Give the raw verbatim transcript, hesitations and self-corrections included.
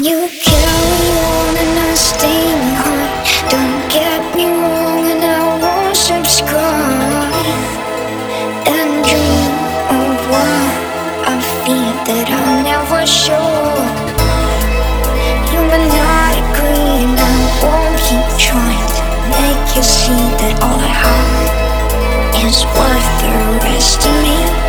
You carry on and I stay behind. Don't get me wrong and I won't subscribe and dream of what I feel that I never show. You may not agree and I won't keep trying to make you see that all I have is worth the rest of me.